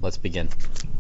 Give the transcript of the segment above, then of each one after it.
Let's begin.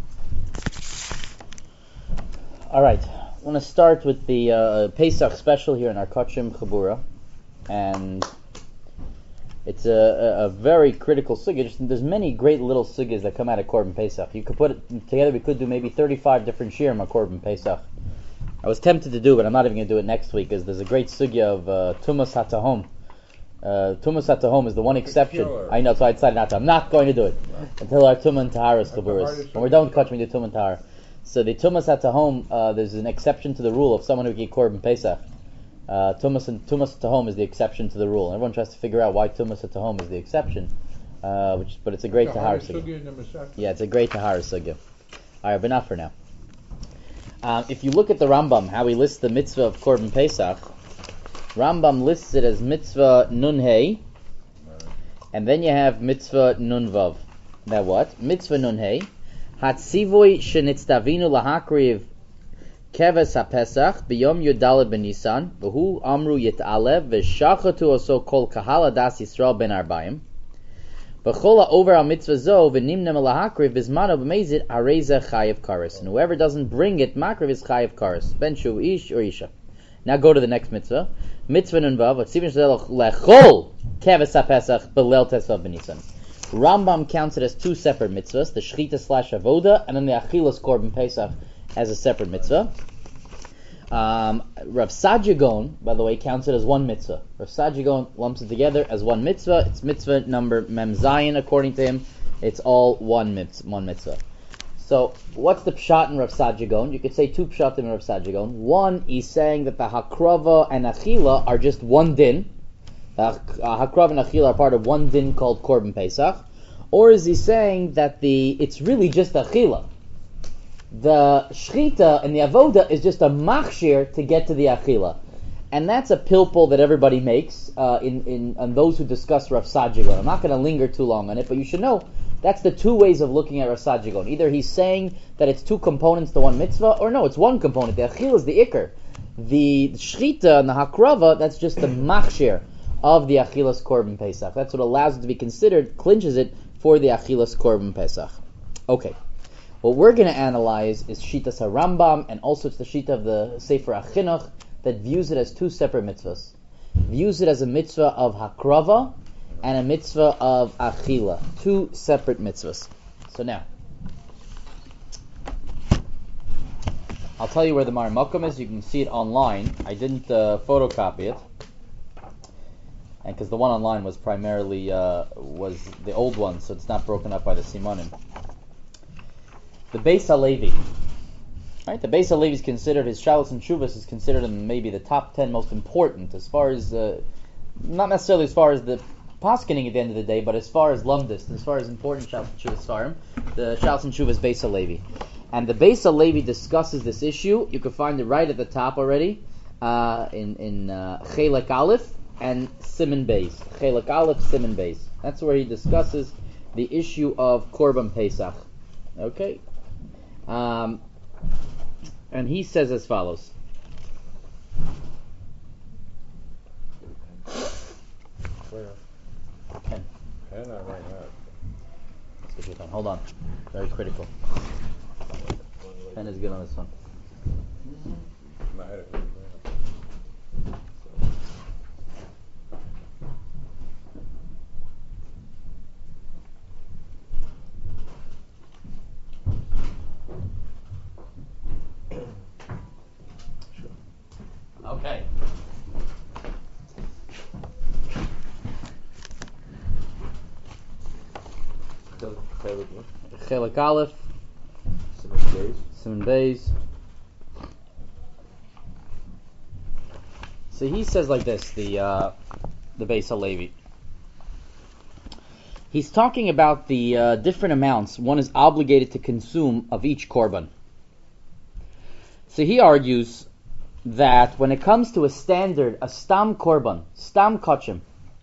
All right. I want to start with the Pesach special here in our Kachim Chabura, and it's a very critical sugya. There's many great little sugyas that come out of Korban Pesach. You could put it together. We could do maybe 35 different shirim on Korban Pesach. I was tempted to do, but I'm not even going to do it next week, because there's a great sugya of Tumas HaTahom. Tumas HaTahom is the one exception. I know, so I decided not to. I'm not going to do it until our Tumah and Taharas Chaburas. When we're done with Kachim, we do Tumah and Tahara. So the Tumas HaTahom, there's an exception to the rule of someone who can eat Korban Pesach. Tumas HaTahom is the exception to the rule. Everyone tries to figure out why Tumas HaTahom is the exception, but it's a great Tahara sugya. Yeah, it's a great Tahara sugya. All right, but not for now. If you look at the Rambam, how he lists the mitzvah of Korban Pesach, Rambam lists it as mitzvah nun hey, and then you have mitzvah nun vav. Now what? Mitzvah nun hey, hatzivui shenitztavinu lahakriv keves hapesach biyom yudalad ben Nisan v'hu amru yit'alev v'shachatu oso kol kahal adas Yisrael ben arbayim v'chol over al mitzvah zo v'nimnem lahakriv bizmano b'mezit areza chayev kares, and whoever doesn't bring it makriv is chayev kares, ben shu ish or isha. Now go to the next mitzvah. Mitzvah nun vav, hatzivui lechol keves hapesach b'leil tesvav ben Nisan. Rambam counts it as two separate mitzvahs, the Shechita / Avoda, and then the Achilas Korban Pesach as a separate mitzvah. Rav Saadia Gaon, by the way, counts it as one mitzvah. Rav Saadia Gaon lumps it together as one mitzvah. It's mitzvah number Mem Zayin, according to him. It's all one mitzvah. So, what's the pshat in Rav Saadia Gaon? You could say two pshat in Rav Saadia Gaon. One, he's saying that the Hakrava and Achila are just one din. Hakrav and Achila are part of one din called Korban Pesach, or is he saying that it's really just Achila? The Shechita and the Avoda is just a machshir to get to the Achila, and that's a pilpul that everybody makes in those who discuss Rav Saadia Gaon. I'm not going to linger too long on it, but you should know that's the two ways of looking at Rav Saadia Gaon. Either he's saying that it's two components to one mitzvah, or no, it's one component. The Achila is the ikar. The Shechita and the Hakrava, that's just the machshir of the Achilas Korban Pesach. That's what allows it to be considered, clinches it for the Achilas Korban Pesach. Okay. What we're going to analyze is Shitas HaRambam, and also it's the Shita of the Sefer Achinuch that views it as two separate mitzvahs. Views it as a mitzvah of Hakrava and a mitzvah of Achila. Two separate mitzvahs. So now, I'll tell you where the Mar Makom is. You can see it online. I didn't photocopy it, and because the one online was primarily was the old one, so it's not broken up by the Simonim. The Beis HaLevi, right? The Beis HaLevi is considered, his Shalos and Shuvas is considered in maybe the top 10 most important, as far as not necessarily as far as the paskening at the end of the day, but as far as lumdis, as far as important Shalos and Shuvas farim, the Shalos and Shuvas Beis HaLevi, and the Beis HaLevi discusses this issue. You can find it right at the top already in Chelek Aleph and Siman Beis. Chelek Aleph, Siman Beis. That's where he discusses the issue of Korban Pesach. Okay? And he says as follows. Pen. Pen, I might have. Let's get your pen. Hold on. Very critical. Pen is good on this one. I had it. Okay. Chelek Aleph, Siman Beis. So he says like this, the Beis HaLevi. He's talking about the different amounts one is obligated to consume of each korban. So he argues that when it comes to a standard, a stam korban, stam kachim,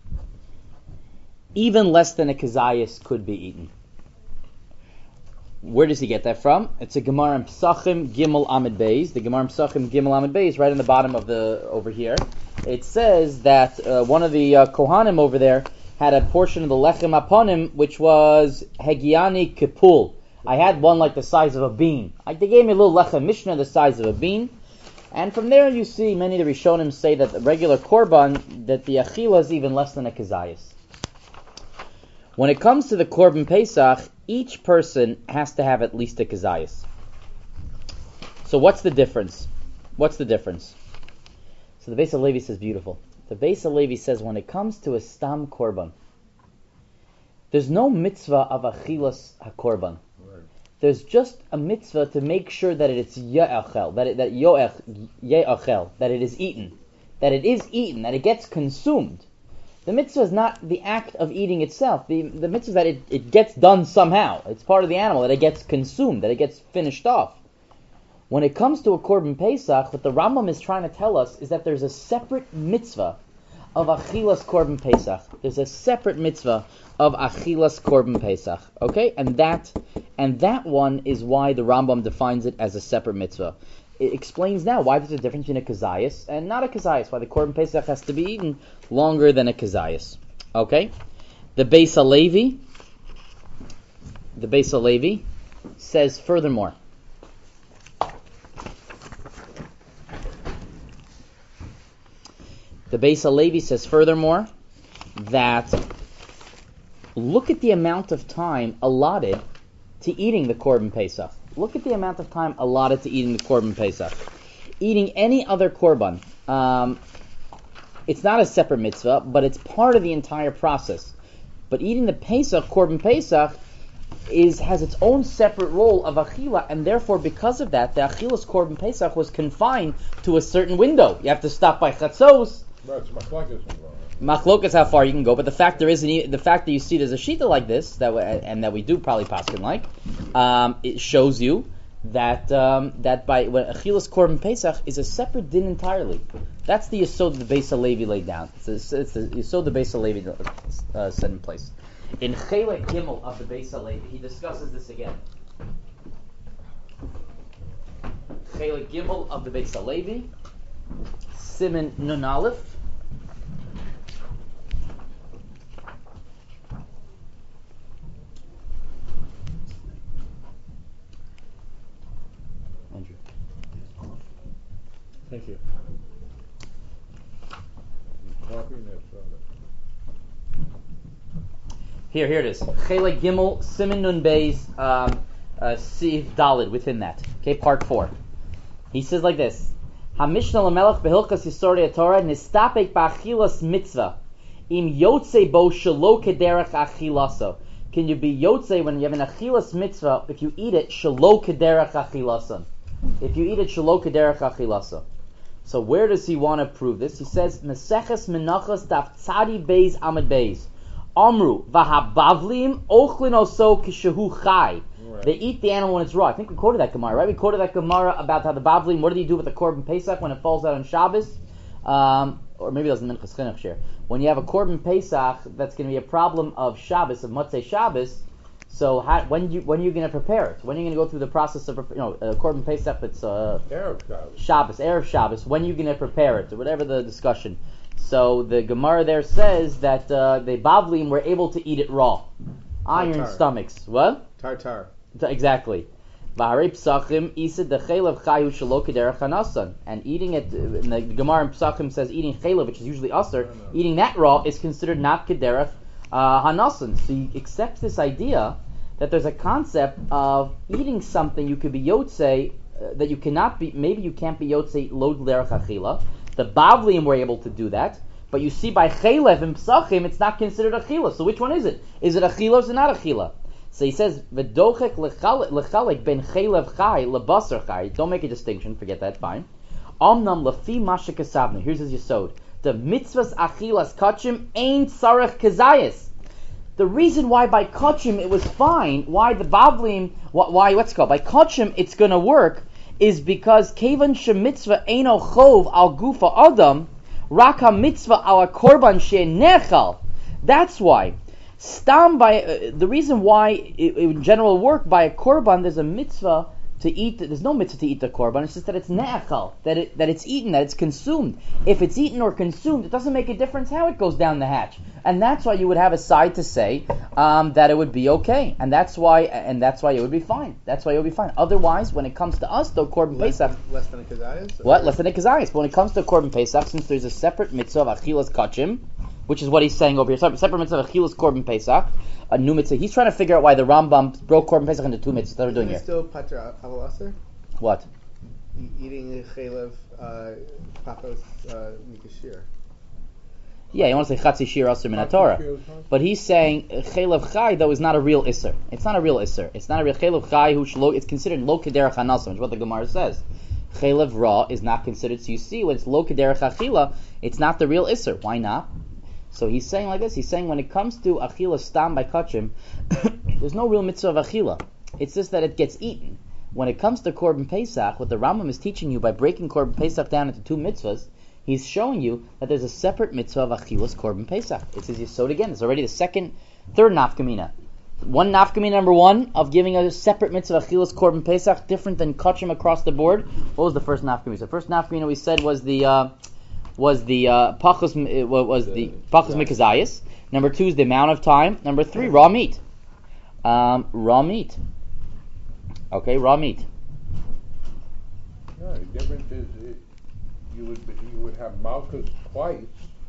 even less than a kazayas could be eaten. Where does he get that from? It's a Gemara in Pesachim Gimel Amid Beis. The Gemara in Pesachim Gimel Amid Beis, right in the bottom of over here. It says that one of the Kohanim over there had a portion of the Lechem Aponim, which was Hegiani Kipul, I had one like the size of a bean. They gave me a little lechem mishnah the size of a bean. And from there you see many of the Rishonim say that the regular korban, that the achila is even less than a kezayis. When it comes to the korban Pesach, each person has to have at least a kezayis. So what's the difference? So the Beis HaLevi says beautiful. The Beis HaLevi says when it comes to a stam korban, there's no mitzvah of achilas hakorban. Right. There's just a mitzvah to make sure that it's ya'achel, that it is eaten, that it gets consumed. The mitzvah is not the act of eating itself. The mitzvah is that it gets done somehow. It's part of the animal, that it gets consumed, that it gets finished off. When it comes to a korban Pesach, what the Rambam is trying to tell us is that there's a separate mitzvah of achilas korban Pesach. There's a separate mitzvah of achilas korban Pesach. Okay, and that one is why the Rambam defines it as a separate mitzvah. It explains now why there's a difference between a kezayis and not a kezayis. Why the korban Pesach has to be eaten longer than a kezayis. Okay, the Beis HaLevi says furthermore. The Beis HaLevi says furthermore that look at the amount of time allotted to eating the korban Pesach. Look at the amount of time allotted to eating the korban Pesach. Eating any other korban, it's not a separate mitzvah, but it's part of the entire process. But eating the korban Pesach, has its own separate role of achila, and therefore because of that, the achilas korban Pesach was confined to a certain window. You have to stop by chatzos. Right, it's machlokas involved. Machlokas how far you can go, but the fact that you see there's a shita like this that we do probably paskin like, it shows you that by when achilas korban Pesach is a separate din entirely. That's the yesod the Beis HaLevi laid down. It's the yesod the Beis HaLevi set in place. In Chelek Gimel of the Beis HaLevi, he discusses this again. Chelek Gimel of the Beis HaLevi, Siman Nun Aleph. Andrew. Thank you. Coffee and that soda. Here it is. Chelek Gimel, Siman Nun Beis, Siv Dalid within that. Okay, part 4. He says like this: HaMishnah Lamelech Behilchas Yisodei Torah nistapek ba'achilas mitzvah im yotze bo shelo kederach achilaso. Can you be yotze when you have an achilas mitzvah if you eat it shelo kederach achilaso? If you eat it shelo kederach achilaso. So where does he want to prove this? He says Meseches Menachos Daf Tzadi Beis Amud Beis. Amru v'habavlim ochlin oso kishehu chai. They eat the animal when it's raw. I think we quoted that Gemara, right? We quoted that Gemara about how the bavlim, what do you do with the korban Pesach when it falls out on Shabbos? Or maybe it was in Minchas Chinuch share. When you have a korban Pesach, that's going to be a problem of Shabbos, of Motzei Shabbos. So when are you going to prepare it? When are you going to go through the process of korban Pesach? It's Erev Erev Shabbos. When are you going to prepare it, or whatever the discussion? So the Gemara there says that the Bavlim were able to eat it raw. Iron Tartar. stomachs. What? Tartar. Exactly. And eating it, and the Gemara in Psachim says eating chaylev, which is usually aser, eating that raw is considered not kederach hanasan. So you accept this idea that there's a concept of eating something you could be yotze, that you cannot be, maybe you can't be yotze lo kederach achila. The Bavliim were able to do that, but you see by chaylev and Psachim, it's not considered achila. So which one is it? Is it achila or is it not achila? So he says, "V'dochek lechalek ben chaylev chai lebasar chai." Don't make a distinction. Forget that. Fine. Omnam lefi masha kasavna. Here's his yesod: the mitzvahs achilas kachim ain't sarach kazayis. The reason why by kachim it was fine, why the bavlim, why what's it called by kachim it's going to work, is because kevan shemitzvah eino chov al gufa adam rak mitzvah al korban she'nechal. That's why. Stam by the reason why it in general work by a korban, there's a mitzvah to eat. There's no mitzvah to eat the korban. It's just that it's ne'achal, that it's eaten, that it's consumed. If it's eaten or consumed, it doesn't make a difference how it goes down the hatch, and that's why you would have a side to say that it would be okay, and that's why it would be fine. That's why it would be fine. Otherwise, when it comes to us, though, korban pesach, less than a kazayas. What? Less than a kazayas. But when it comes to korban pesach, since there's a separate mitzvah of achilas kachim, which is what he's saying over here, separate mitzvah of achilas korban pesach, a new mitzvah. He's trying to figure out why the Rambam broke korban pesach into two mitzvahs that we're doing here. Still patra aval aser? What? Eating a chaylev papos mikashir. Yeah, you want to say chatzi shir aser min Torah, but he's saying chaylev chai though is not a real iser. It's not a real iser. It's not a real chaylev chai who it's considered lo kederach hanasa, which is what the Gemara says. Chaylev raw is not considered. So you see, when it's lo kederach achila, it's not the real iser. Why not? So he's saying like this. He's saying when it comes to achila stam by kachim, there's no real mitzvah of achila. It's just that it gets eaten. When it comes to korban pesach, what the Rambam is teaching you by breaking korban pesach down into two mitzvahs, he's showing you that there's a separate mitzvah of achilas korban pesach. It's his yesod again. It's already the third nafkamina. One nafkamina number one of giving a separate mitzvah of achilas korban pesach, different than kachim across the board. What was the first nafkamina? The first nafkamina we said was the pachos mikazayis. Number two is the amount of time. Number three, raw meat. Raw meat. Okay, raw meat. No, the difference is you would have malchus twice.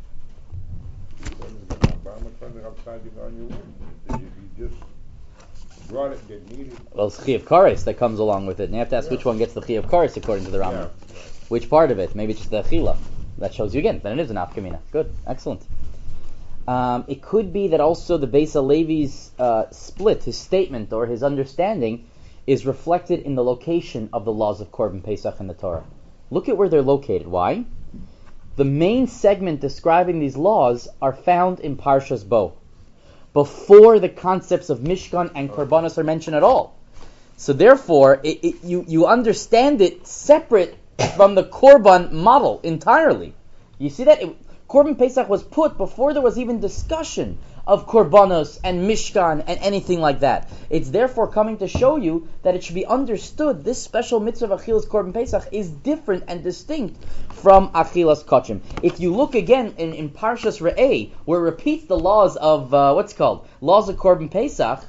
You just brought it, didn't eat it. Well, it's Chi of Kares that comes along with it. And you have to ask which one gets the Chi of Kares according to the Rambam. Yeah. Which part of it? Maybe it's just the Achila. That shows you again. Then it is an Afkamina. Good. Excellent. It could be that also the Beis HaLevi's split, his statement or his understanding, is reflected in the location of the laws of Korban Pesach in the Torah. Look at where they're located. Why? The main segment describing these laws are found in Parshas Bo, before the concepts of Mishkan and Korbanos are mentioned at all. So therefore, you understand it separate from the Korban model entirely. You see that? Korban Pesach was put before there was even discussion of Korbanos and Mishkan and anything like that. It's therefore coming to show you that it should be understood this special mitzvah of Achilas Korban Pesach is different and distinct from Achilas Kachim. If you look again in Parshas Re'eh, where it repeats the laws of, laws of Korban Pesach,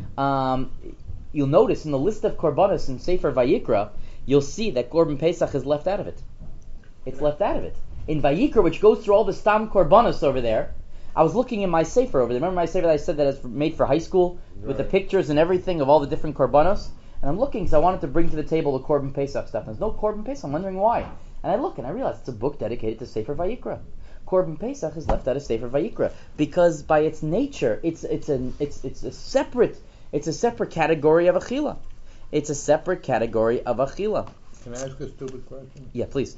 you'll notice in the list of Korbanos in Sefer Vayikra, you'll see that Korban Pesach is left out of it. It's left out of it. In Vayikra, which goes through all the Stam Korbanos over there, I was looking in my Sefer over there. Remember my Sefer that I said that is made for high school? Right. With the pictures and everything of all the different Korbanos? And I'm looking because I wanted to bring to the table the Korban Pesach stuff. And there's no Korban Pesach. I'm wondering why. And I look and I realize it's a book dedicated to Sefer Vayikra. Korban Pesach is left out of Sefer Vayikra because by its nature, it's a separate category of Achila. It's a separate category of Achila. Can I ask a stupid question? Yeah, please.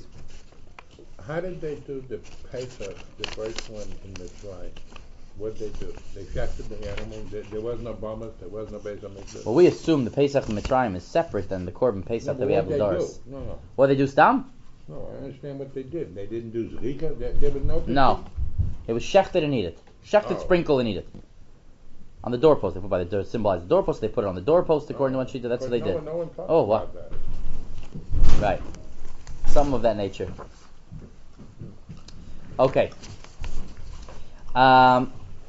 How did they do the Pesach, the first one in Mitzrayim? What did they do? They shechted the animal. There was no Bamas. There was no Beis HaMikdash. Well, we assume the Pesach in Mitzrayim is separate than the Korban Pesach that we have in Doris. No. What they do, Stam? No, I understand what they did. They didn't do Zrika. There was no. No, it was shechted and eat it. Shechted, sprinkle and eat it. On the doorpost, they put by the symbolize the doorpost. They put it on the doorpost according to one sheet. That's what they did. No one talked about that. Right, some of that nature. Okay. But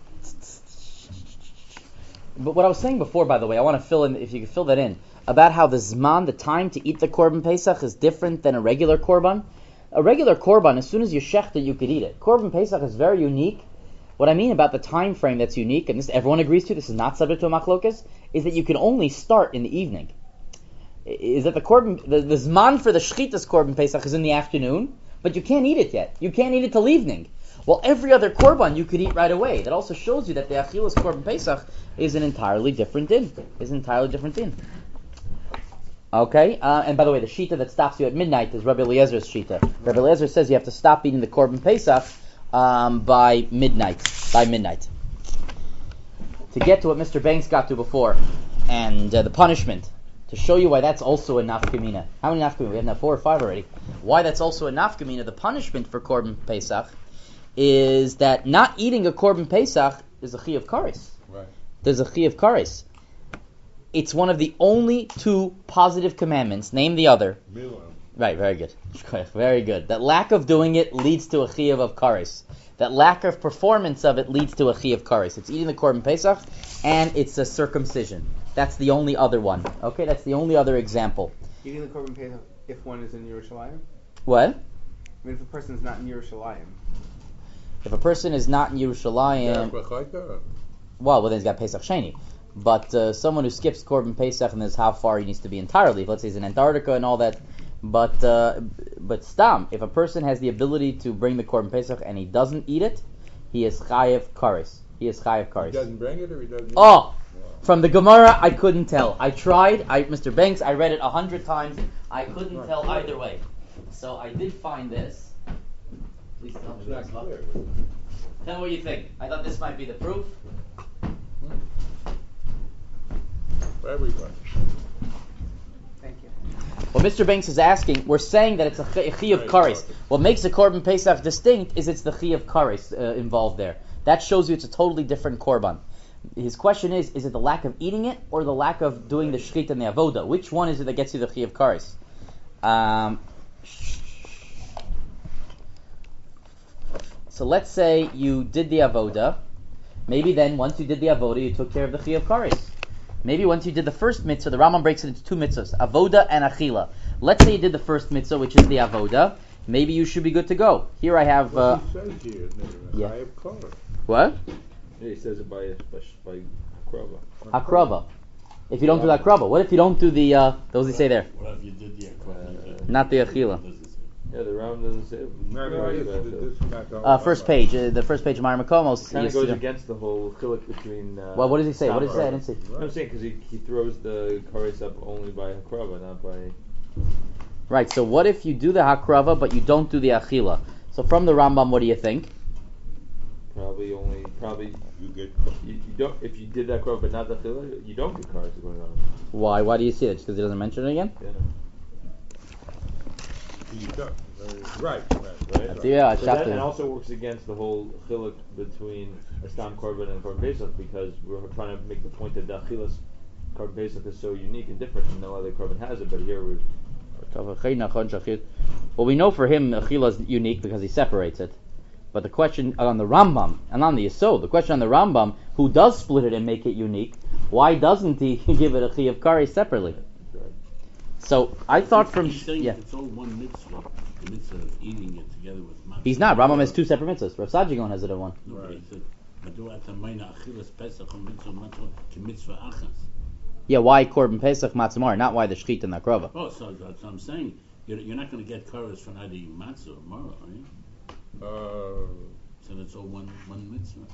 what I was saying before, by the way, I want to fill in, if you could fill that in, about how the Zman, the time to eat the Korban Pesach, is different than a regular Korban. A regular Korban, as soon as you shecht it, you could eat it. Korban Pesach is very unique. What I mean about the time frame that's unique, and this everyone agrees to, this is not subject to a machlokas, is that you can only start in the evening. Is that the Zman for the Shchitas Korban Pesach is in the afternoon, but you can't eat it yet. You can't eat it till evening. Well, every other korban you could eat right away. That also shows you that the Achilas Korban Pesach is an entirely different din. Okay, and by the way, the shita that stops you at midnight is Rabbi Eliezer's shita. Rabbi Eliezer says you have to stop eating the Korban Pesach by midnight. To get to what Mr. Banks got to before, and the punishment. To show you why that's also a nafkamina. How many nafkamina? We have now 4 or 5 already. Why that's also a nafkamina, the punishment for Korban Pesach, is that not eating a Korban Pesach is a Chi of Kares. Right. There's a Chi of Kares. It's one of the only two positive commandments. Name the other. Milan. Right, very good. Very good. That lack of doing it leads to a chiyuv of kares. That lack of performance of it leads to a chiyuv of kares. It's eating the korban pesach, and it's a circumcision. That's the only other one. Okay, that's the only other example. Eating the korban pesach if one is in Yerushalayim? What? I mean, if a person is not in Yerushalayim. If a person is not in Yerushalayim, well, then he's got Pesach Sheni. But someone who skips korban pesach and is how far he needs to be entirely. If let's say he's in Antarctica and all that. But stam, if a person has the ability to bring the korban pesach and he doesn't eat it, he is chayev kares. He doesn't bring it or he doesn't eat it? From the Gemara, I couldn't tell. I tried. Mr. Banks, I read it 100 times. I couldn't tell either way. So I did find this. Please tell me this. Tell me what you think. I thought this might be the proof. For everybody. Thank you. What Mr. Banks is asking, we're saying that it's a chiyuv kares. What makes the korban pesach distinct is it's the chiyuv kares involved there. That shows you it's a totally different korban. His question is it the lack of eating it or the lack of doing the shchit and the avoda? Which one is it that gets you the chiyuv kares? So let's say you did the avoda. Maybe then once you did the avoda, you took care of the chiyuv kares. Maybe once you did the first mitzvah, the Rambam breaks it into two mitzvahs, avoda and achila. Let's say you did the first mitzvah, which is the avoda. Maybe you should be good to go. Here I have... What he says here, yeah. What? Yeah, he says it by hakrava. Hakrava. If you don't do the hakrava, what if you don't do the... what does he say there? What if you did the hakrava? Not the achila. Yeah, the Rambam doesn't say it. First page. The first page of Myra Makomos. Kind of goes against the whole chiluk between... well, what does he say? What does he say? I didn't see. I'm saying because he throws the kares up only by hakrava, not by... Right, so what if you do the hakrava, but you don't do the achila? So from the Rambam, what do you think? Probably you get you don't, if you did that hakrava but not the achila, you don't get kares going on. Why? Why do you see it? Just because he doesn't mention it again? Yeah. You don't. Right. Yeah, so that, and also works against the whole chiluk between a stam korban and korban pesach because we're trying to make the point that the achilas korban pesach is so unique and different and no other korban has it, but here we're... Well, we know for him achila is unique because he separates it. But the question on the Rambam and on the Yesod, the question on the Rambam, who does split it and make it unique, why doesn't he give it a chiyuv kares separately? So I thought from he's saying it's all one mitzvah, the mitzvah of eating it together with matzah. He's not. Rambam has two separate mitzvahs. Rav Sajigon has it in one. No, but he said, yeah, why korban pesach matzah, not why the shchit and the krova. Oh, so that's what I'm saying. You're not going to get kares from either matzah or mara, are you? So that's all one mitzvah.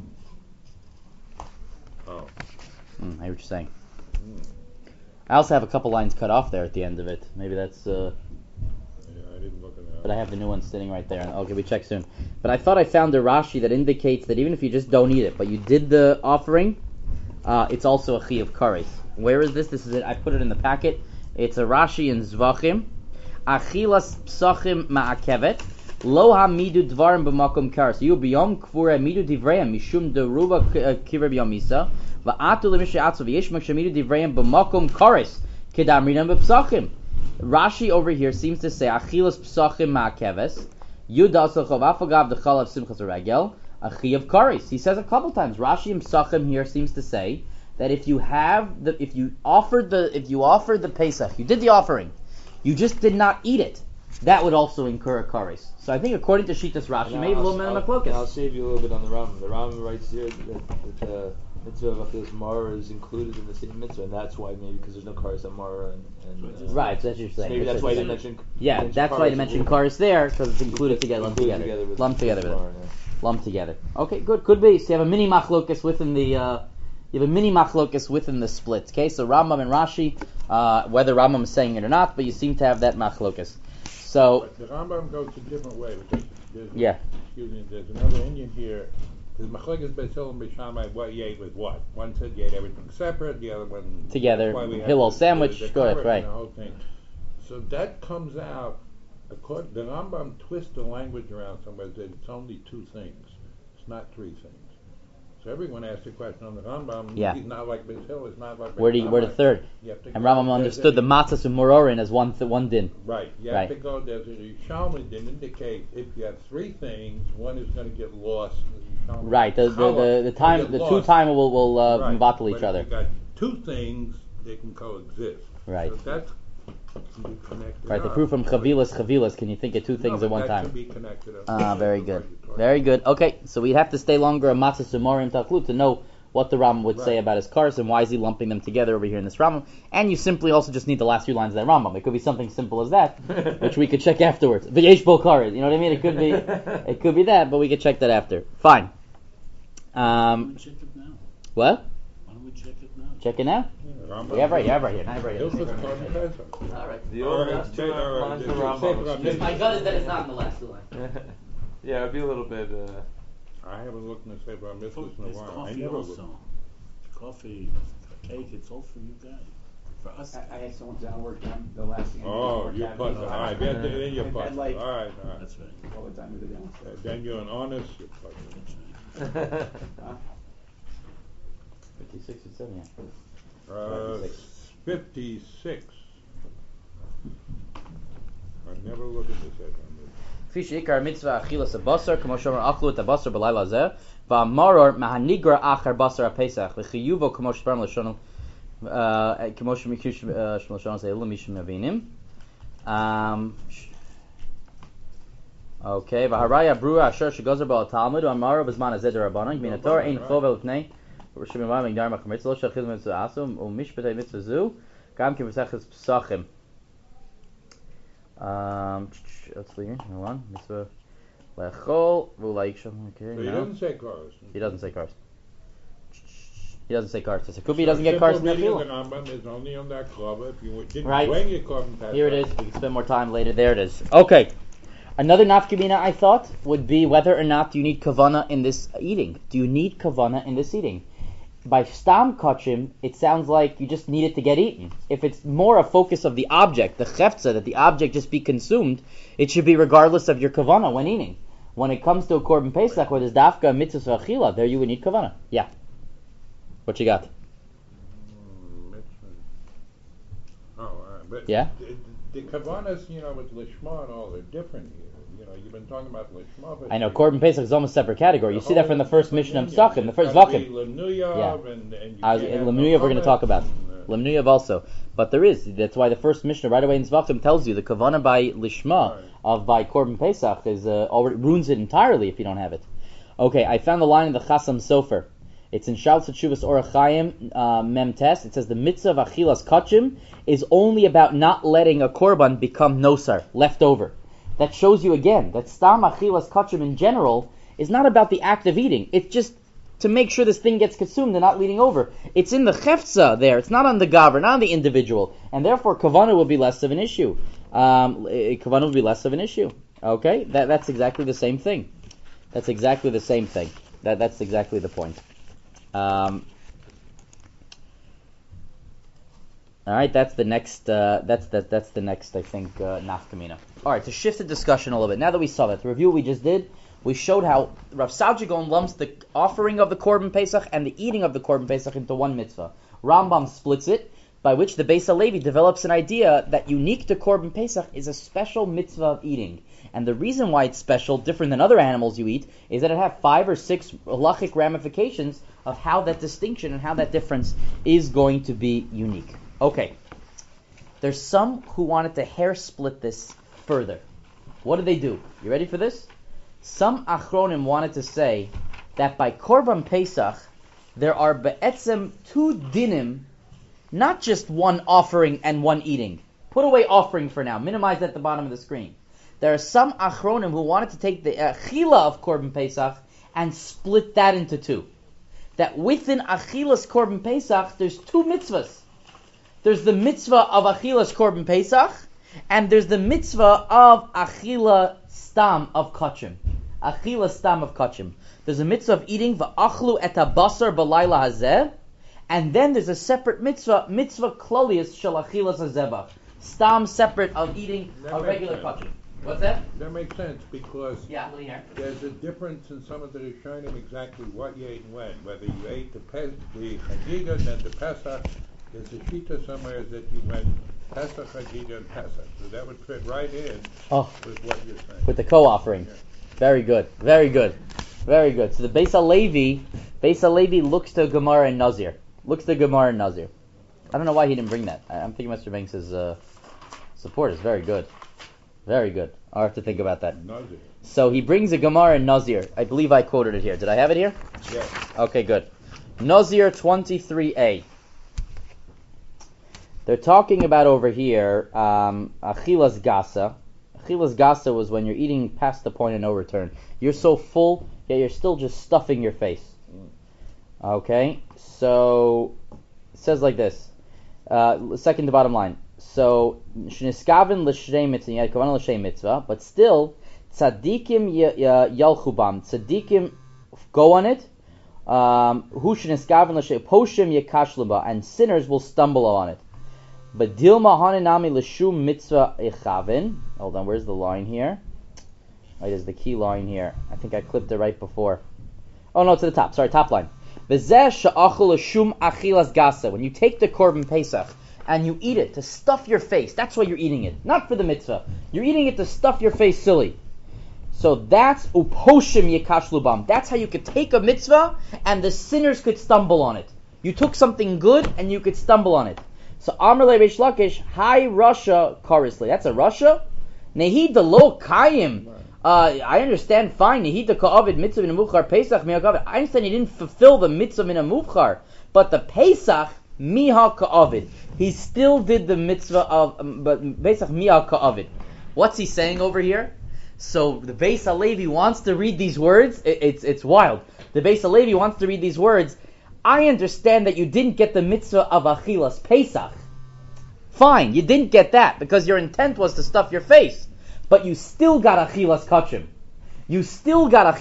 Oh. I hear what you're saying. I also have a couple lines cut off there at the end of it. Maybe that's... Yeah, I didn't look at that. But I have the new one sitting right there. Okay, we check soon. But I thought I found a Rashi that indicates that even if you just don't eat it, but you did the offering, it's also a chiyuv kares. Where is this? This is it. I put it in the packet. It's a Rashi in Zvachim. Achilas psachim ma'akevet. Lo hamidu dvarim b'makom kares. You b'yom kvura midu divreim mishum deruba kiver b'yom misa. Va'atu l'mishay atzu v'yeshmak shemidu divreim b'makom kares. Kedamrinam b'psachim. Rashi over here seems to say achilas psachim ma'akeves. Yudasach of afagav dechalav simchas regel. Achiyav kares. He says a couple times. Rashi in Psachim here seems to say that if you offered the Pesach, you did the offering, you just did not eat it, that would also incur a kares. So I think according to Shitas Rashi, maybe a little bit of a focus. I'll save you a little bit on the Rambam. The Rambam writes here that the mitzvah of achilas mara is included in the same mitzvah, and that's why maybe because there's no kares on mara right. So that's what you're saying. Maybe that's why they mentioned. Yeah, that's why they mentioned kares there because it's included together, lumped together with it. Lumped together. Okay, good. Could be. So you have a mini machlokas within the. Within the split. Okay, so Rambam and Rashi, whether Rambam is saying it or not, but you seem to have that machlokas. So but the Rambam goes a different way. Yeah. Excuse me. There's another Indian here. There's machlokas Beis Hillel and Beis Shammai. What you ate with what? One said you ate everything separate. The other one together. Hillel sandwich. Good, right. The whole thing. So that comes out. The Rambam twists the language around somewhere that it's only two things. It's not three things. So everyone asked the question on the Rambam. Yeah. He's not like Beis Hillel. He's not like Where Beis the Shammai. third? You have to And go- Rambam there's understood a- the matzahs and mororin as one din. Right. You Right. have to go. There's a Yerushalmi that indicate if you have three things, one is going to get lost. The Yerushalmi Right. The color time will get the two lost. time will Right. battle But each if other. you got two things, they can coexist. Right. So that's can be connected. Right. The up. proof from chavilas. Can you think of two things No, at one but that time? can be connected up. Very That's good. what you're talking Very good. Okay, so we'd have to stay longer on matzahs umorim tachlut to know what the Rambam would say Right. about his cars and why is he lumping them together over here in this Rambam. And you simply also just need the last few lines of that Rambam. It could be something simple as that, which we could check afterwards. V'yesh bo kares, you know what I mean? It could be that, but we could check that after. Fine. Why don't we check it now? What? Why don't we check it now? Check it now? Rambam- We have right here. Now right here. Hilchos Korban Pesach. All right. The All old right, last two all right, lines of this is Rambam. Sefer was- My gut is that it's not in the last two lines. Yeah, it'd be a little bit. I haven't looked in the Sefer HaMitzvos in a There's while. I coffee never also. looked. Coffee, cake, it's all for you guys. For us. I had someone say I worked on the last thing. Oh, you put all right. Then you I'd put like- all right. That's right. All the time with the downstairs. Then you're an honest. You put. That's right. 56 and 7, yeah. 56. I never look at this Sefer HaMitzvos. כפי שעיקר המצווה אכילת הבשר, כמו שאומר אכלו את הבשר בלילה הזה, והמרור מהניגרא אחר בשר הפסח, וחיובו כמו שסברנו לשון, כמו שמקיש לשון זה אלו מי שמבינים. אוקיי, והראיה הברורה אשר שגוזר בו התלמוד, והמרור בזמן הזה דרבנן, מן התורה אין חובה לפני שמביא מגדר מחמצה, לא שאכיל מצווה עשו, ומשפטי מצווה זו, גם כמסכת פסחים. Let's see here. Hold on. Mitzvah lechol v'ulaiksham. Okay. So he No. doesn't say cars. He doesn't say cars. He doesn't say cars. It could be he doesn't get cars in the Simple field. reading of the Rambam is only on that cover. If you didn't Right. bring your Korban Pesach. Here it is. We can spend more time later. There it is. Okay. Another nafkamina I thought would be whether or not you need kavana in this eating. Do you need kavana in this eating? By stam kachim, it sounds like you just need it to get eaten. If it's more a focus of the object, the cheftza, that the object just be consumed, it should be regardless of your kavana when eating. When it comes to a korban pesach, where there's dafka mitzvah achila, there you would need kavana. Yeah. What you got? Oh, all right. But Yeah? the kavanas, with lishma and all, they're different here. You've been talking about lishma. But I know korban pesach is almost a separate category. You see that from the first Mishnah of Psachim, the first Vachim. Yeah. In Lemnuyev we're going to talk about. Lemnuyev also. But there is. That's why the first Mishnah right away in Zvachim tells you the kavana by Lishma by Korban Pesach is already ruins it entirely if you don't have it. Okay, I found the line in the Chasam Sofer. It's in Shaul Tzuvas Orach Chaim Mem Tes. It says the mitzvah of Achilas Kachim is only about not letting a korban become nosar, left over. That shows you again that Stam Achilas Kachim in general is not about the act of eating. It's just to make sure this thing gets consumed and not leading over. It's in the cheftza there. It's not on the gaver, not on the individual. And therefore, kavana will be less of an issue. Kavana will be less of an issue. Okay? That's exactly the same thing. That's exactly the same thing. That's exactly the point. All right, that's the next. That's the next. I think nafkamina. All right, to shift the discussion a little bit. Now that we saw that, the review we just did, we showed how Rav Saadia Gaon lumps the offering of the Korban Pesach and the eating of the Korban Pesach into one mitzvah. Rambam splits it, by which the Beis HaLevi develops an idea that unique to Korban Pesach is a special mitzvah of eating. And the reason why it's special, different than other animals you eat, is that it has 5 or 6 halachic ramifications of how that distinction and how that difference is going to be unique. Okay. There's some who wanted to hair split this further. What did they do? You ready for this? Some achronim wanted to say that by Korban Pesach, there are be'etzem 2 dinim, not just one offering and one eating. Put away offering for now. Minimize that at the bottom of the screen. There are some achronim who wanted to take the achila of Korban Pesach and split that into 2. That within achilas Korban Pesach, there's 2 mitzvahs. There's the mitzvah of achilas Korban Pesach, and there's the mitzvah of achila stam of kachim. Achila stam of kachim. There's a mitzvah of eating va'achlu et habasar b'layla hazeh, and then there's a separate mitzvah klolius shel achilas hazebach. Stam separate of eating a regular kachim. What's that? That makes sense because Yeah, linear. there's a difference in some of the Rishonim exactly what you ate and when. Whether you ate the Chagiga and then the Pesach. There's a shita somewhere that you went Pesach, Chagiga, and Pesach. So that would fit right in with what you're saying. With the co-offering. Yeah. Very good. Very good. Very good. So the Beis HaLevi looks to Gemara and Nazir. I don't know why he didn't bring that. I'm thinking Mr. Banks' support is very good. Very good. I'll have to think about that. Nazir. So he brings a Gemara and Nazir. I believe I quoted it here. Did I have it here? Yes. Okay, good. Nazir 23a. They're talking about over here achilas gasa. Achilas gasa was when you're eating past the point of no return. You're so full, yet you're still just stuffing your face. Okay, so it says like this. Second to bottom line. So shniskaven l'shrei mitzvah, you had kavanah l'shrei mitzvah, but still tzaddikim yalchubam. Tzaddikim go on it. Hu shniskaven l'shrei poshim yekashluba, and sinners will stumble on it. But dilma hanenami l'shum mitzvah echaven. Hold on, where's the line here? Oh, there's the key line here. I think I clipped it right before. Oh no, to the top. Sorry, top line. V'zeh she'achol l'shum achilas gasa. When you take the korban pesach and you eat it to stuff your face, that's why you're eating it, not for the mitzvah. You're eating it to stuff your face silly. So that's uposhim yekash lubam. That's how you could take a mitzvah and the sinners could stumble on it. You took something good and you could stumble on it. So Amr le Reish Lakish, hi Russia karisli. That's a Russia. Nehi de lo kayim. I understand fine. Nehi de ka'avid mitzvah min amuchar pesach mi'akavid. I understand he didn't fulfill the mitzvah min amuchar, but the pesach miha ka'avid. He still did the mitzvah of but pesach miha ka'avid. What's he saying over here? So the Beis HaLevi wants to read these words. It's wild. The Beis HaLevi wants to read these words. I understand that you didn't get the mitzvah of achilas Pesach. Fine, you didn't get that because your intent was to stuff your face. But you still got achilas kachim. You still got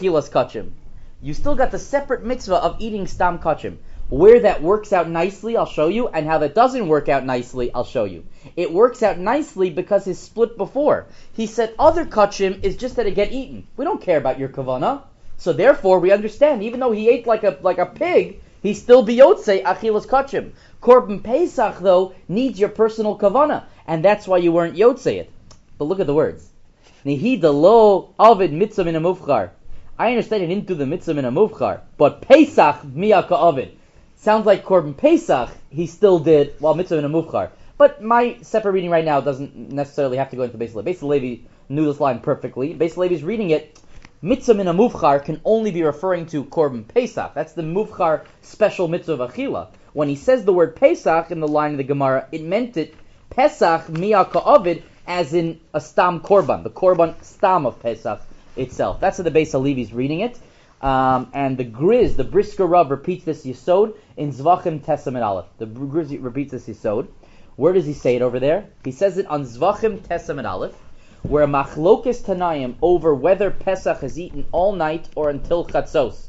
the separate mitzvah of eating stam kachim. Where that works out nicely, I'll show you, and how that doesn't work out nicely, I'll show you. It works out nicely because his split before. He said other kachim is just that it get eaten. We don't care about your kavanah. So therefore, we understand, even though he ate like a pig, he still biyotze achilas kachim. Korban Pesach, though, needs your personal kavanah, and that's why you weren't yotze it. But look at the words. Nehi lo avid mitzvah min amuvchar. I understand he didn't do the mitzvah min amuvchar, but Pesach miya ka'avid. Sounds like Korban Pesach he still did while mitzvah min amuvchar. But my separate reading right now doesn't necessarily have to go into Beis HaLevi. Beis HaLevi knew this line perfectly. Beis HaLevi's reading it. Mitzvah min amuvchar can only be referring to Korban Pesach. That's the muvchar special mitzvah of achila. When he says the word Pesach in the line of the Gemara, it meant it Pesach miya ka'avid, as in a stam korban, the korban stam of Pesach itself. That's how the Beis HaLevi's reading it. And the Griz, the Brisker Rav, repeats this Yesod in Zvachim Tesamid Aleph. The Griz repeats this Yesod. Where does he say it over there? He says it on Zvachim Tesamid Aleph, where machlokes Tanayim over whether Pesach is eaten all night or until Chatzos.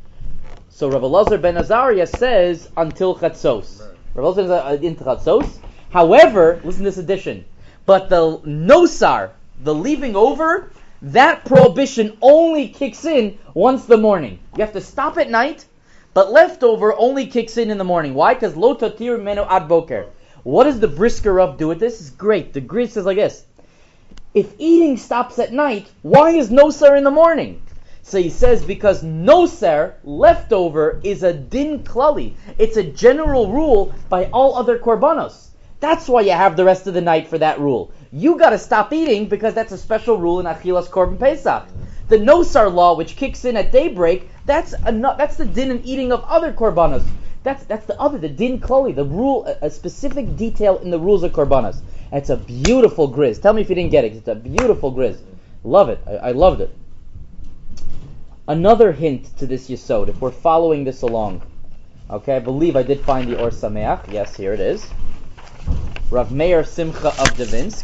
So Rav Elazar ben Azariah says until Chatzos. Rav Elazar says until Chatzos. However, listen to this addition. But the nosar, the leaving over, that prohibition only kicks in once the morning. You have to stop at night, but leftover only kicks in the morning. Why? Because lo tatir menu ad boker. What does the Brisker Rav do with this? It's great. The Griz says like this. If eating stops at night, why is nosar in the morning? So he says because nosar, leftover, is a din klali. It's a general rule by all other korbanos. That's why you have the rest of the night for that rule. You got to stop eating because that's a special rule in Achilas Korban Pesach. The nosar law, which kicks in at daybreak, that's the din and eating of other korbanos. That's the din klali, the rule, a specific detail in the rules of korbanos. It's a beautiful Griz. Tell me if you didn't get it. It's a beautiful Griz. Love it. I loved it. Another hint to this Yesod, if we're following this along. Okay, I believe I did find the Or Sameach. Yes, here it is. Rav Meir Simcha of Devinsk.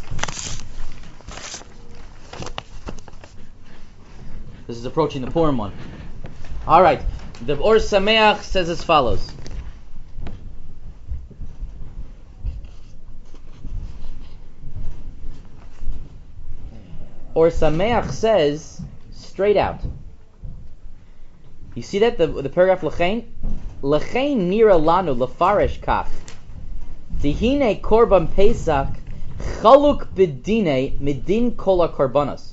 This is approaching the Purim one. All right. The Or Sameach says as follows. Or Sameach says straight out. You see that the paragraph L'chein nira lanu lefaresh kach dihine korban pesach chaluk b'dine midin kol korbanos.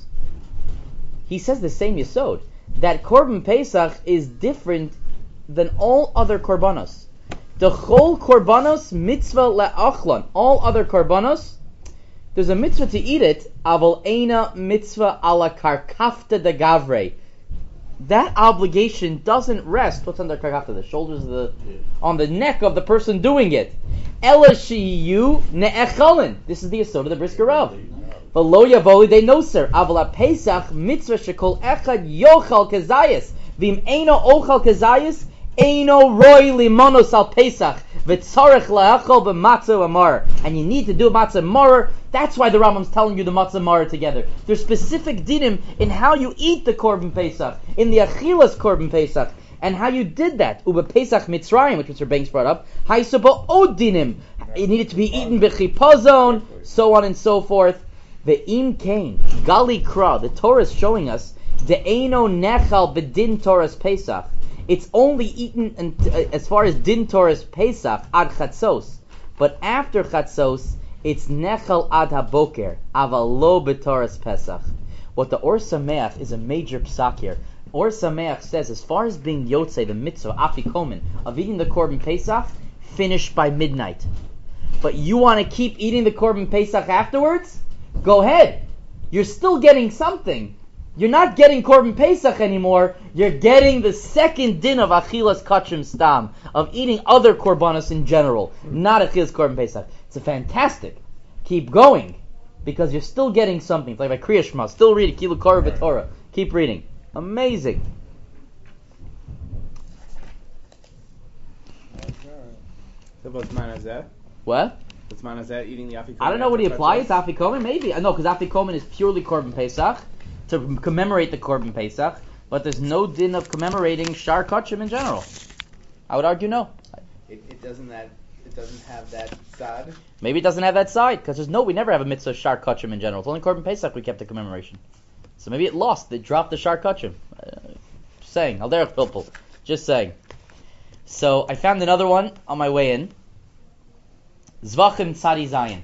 He says the same yesod that korban pesach is different than all other korbanos. The chol korbanos mitzvah le'achlan. All other korbanos, there's a mitzvah to eat it. Aval eina mitzvah ala karkafta de gavre. That obligation doesn't rest. What's under karkafta? The shoulders of on the neck of the person doing it. Ela shiyu ne'echalin. This is the yesod of the Brisker Rav. V'lo yavoli they know sir. Aval pesach mitzvah shekol echad yochal kezayis. V'im eino ochal kezayis. Eino roy limonos al pesach v'tzarech la'achol b'matzah amar, and you need to do matzah amar. That's why the Rambam's telling you the matzah amar together. There's specific dinim in how you eat the korban pesach, in the achilas korban pesach, and how you did that. Uba pesach mitzrayim, which Mr. Banks brought up. Haisuba od dinim. It needed to be eaten b'chipazon, so on and so forth. Ve'im kain gali kra. The Torah is showing us de'eino nechal b'din Torah's pesach. It's only eaten as far as din Torah's Pesach ad chatzos, but after chatzos it's nechal ad haboker aval lo b'Torah's Pesach. What the Or Sameach is a major psak here. Or Sameach says as far as being yotzei, the mitzvah afikomen of eating the korban Pesach, finished by midnight. But you want to keep eating the korban Pesach afterwards? Go ahead. You're still getting something. You're not getting korban Pesach anymore. You're getting the second din of achilas kachim stam, of eating other korbanos in general, not achilas korban Pesach. It's a fantastic. Keep going, because you're still getting something. It's like by Kriya Shema, still read Kilu Korah B'Torah. Keep reading. Amazing. So what's manazeh? What? What's manazeh eating the afikomen? I don't know what he applies. It's afikomen, maybe. I know because afikomen is purely korban Pesach, to commemorate the korban Pesach, but there's no din of commemorating shar kachim in general. I would argue no. It doesn't have that sad. Maybe it doesn't have that side because we never have a mitzvah shar kachim in general. It's only korban Pesach we kept the commemoration. So maybe it lost. They dropped the shar kachim. Just saying. Al derech pilpul. Just saying. So I found another one on my way in. Zvachim Tzadi Zayin.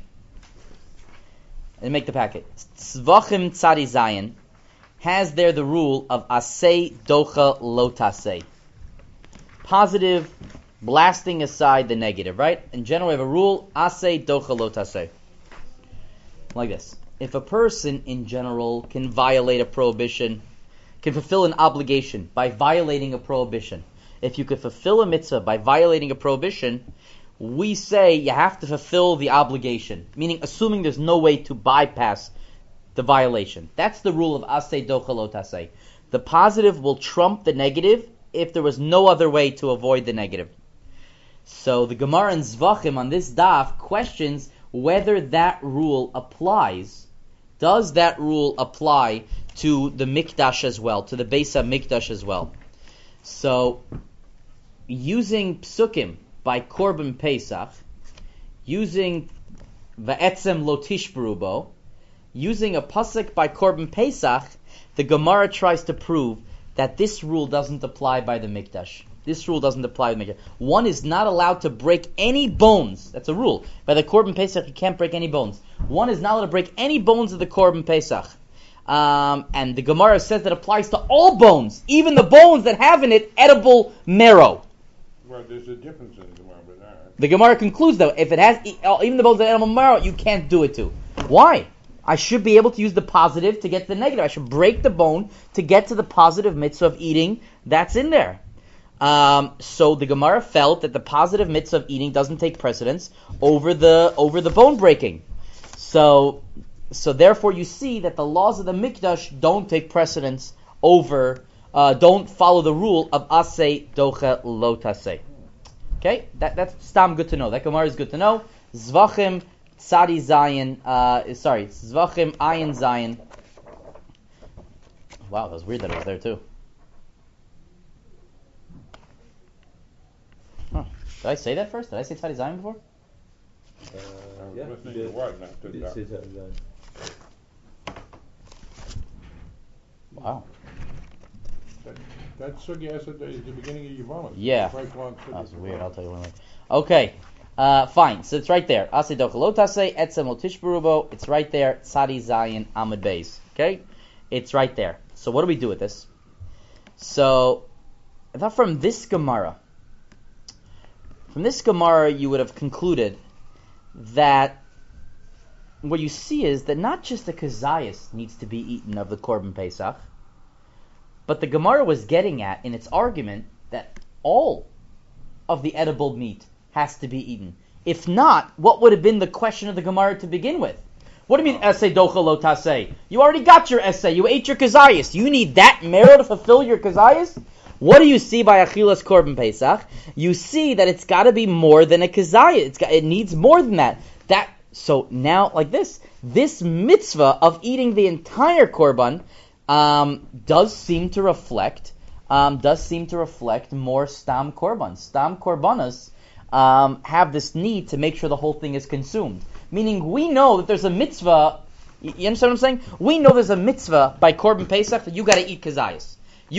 And make the packet. Zvachim Tzadi Zayin has there the rule of asay docha lotasay. Positive, blasting aside the negative, right? In general, we have a rule, asay docha lotasay. Like this. If a person, in general, can violate a prohibition, can fulfill an obligation by violating a prohibition. If you could fulfill a mitzvah by violating a prohibition, we say you have to fulfill the obligation. Meaning, assuming there's no way to bypass the violation. That's the rule of asay docha lotasay. The positive will trump the negative if there was no other way to avoid the negative. So the Gemara in Zvachim on this daf questions whether that rule applies. Does that rule apply to the Mikdash as well, to the Beis HaMikdash as well? So, using psukim by Korban Pesach, using Va'etzem lo tishberu bo, using a pasuk by Korban Pesach, the Gemara tries to prove that this rule doesn't apply by the Mikdash. This rule doesn't apply to the Mikdash. One is not allowed to break any bones. That's a rule. By the Korban Pesach, you can't break any bones. One is not allowed to break any bones of the Korban Pesach. And the Gemara says that applies to all bones, even the bones that have in it edible marrow. Well, there's a difference in the Gemara with that. The Gemara concludes, though, if it has even the bones that have edible marrow, you can't do it to. Why? I should be able to use the positive to get to the negative. I should break the bone to get to the positive mitzvah of eating that's in there. So the Gemara felt that the positive mitzvah of eating doesn't take precedence over the bone breaking. So therefore you see that the laws of the Mikdash don't take precedence over, don't follow the rule of asay docha lo tasay. Okay, that's stam good to know. That Gemara is good to know. Zvachim Tzadi Zayin, Zvachim Ayin Zayin. Wow, that was weird that it was there too. Huh. Did I say that first? Did I say Tzadi Zayin before? I was listening to what, not to that. Wow. That sugya is the beginning of Yevamos. Yeah. Quite long sugya. That's weird. I'll tell you one later. Okay. Fine. So it's right there. Ase dochalotase etzem otishberubo. It's right there. Tzadi Zayin Amud Beis. Okay. It's right there. So what do we do with this? So, I thought from this Gemara, you would have concluded that what you see is that not just the kazayas needs to be eaten of the Korban Pesach, but the Gemara was getting at in its argument that all of the edible meat has to be eaten. If not, what would have been the question of the Gemara to begin with? What do you mean, essay docha lo taseh? You already got your essay. You ate your kazayas. You need that marrow to fulfill your kazayas? What do you see by Achilas Korban Pesach? You see that it's got to be more than a kazayah. It needs more than that. So now, like this mitzvah of eating the entire korban does seem to reflect more stam korban. Stam korbanas have this need to make sure the whole thing is consumed. Meaning, we know that there's a mitzvah. You understand what I'm saying? We know there's a mitzvah by Korban Pesach that you got to eat kazayas.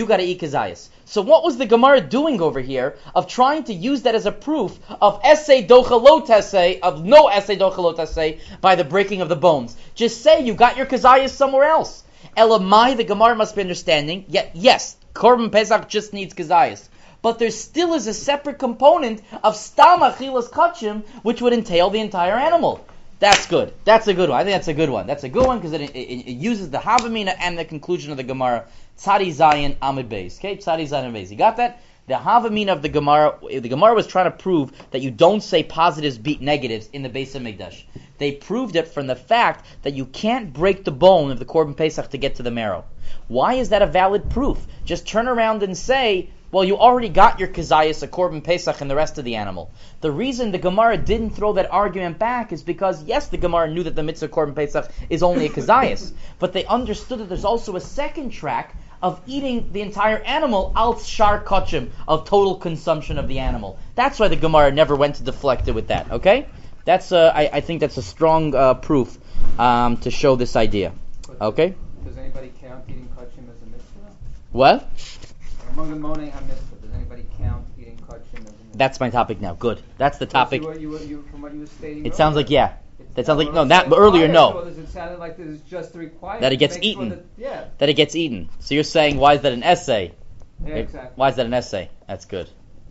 So what was the Gemara doing over here of trying to use that as a proof of essay dochalot essay, of no essay dochalot essay by the breaking of the bones? Just say you got your kazayas somewhere else. Elamai, the Gemara must be understanding. Yes, Korban Pesach just needs kazayas. But there still is a separate component of stam achilas kachim, which would entail the entire animal. That's good. That's a good one. I think that's a good one. That's a good one because it uses the Havamina and the conclusion of the Gemara. Tzadi Zayin Amud Beis. Okay, Tzadi Zayin Amud Beis. You got that? The Havamina of the Gemara was trying to prove that you don't say positives beat negatives in the Beis HaMikdash. They proved it from the fact that you can't break the bone of the Korban Pesach to get to the marrow. Why is that a valid proof? Just turn around and say, well, you already got your kazayas, a Korban Pesach, and the rest of the animal. The reason the Gemara didn't throw that argument back is because, yes, the Gemara knew that the mitzvah Korban Pesach is only a kazayas, but they understood that there's also a second track of eating the entire animal, al shar kachim, of total consumption of the animal. That's why the Gemara never went to deflect it with that, okay? That's I think that's a strong proof to show this idea, okay? Does anybody count eating kachim as a mitzvah? What? Among the Monei HaMitzvah, does anybody count eating kachim as a mitzvah? That's my topic now. Good. That's the topic. From what you were stating It sounds like, yeah. That sounds like, no, that but earlier, no. It sounded like this is just the requirement. That it gets eaten. That it gets eaten. So you're saying, why is that an essay? Yeah, exactly. Why is that an essay? That's good.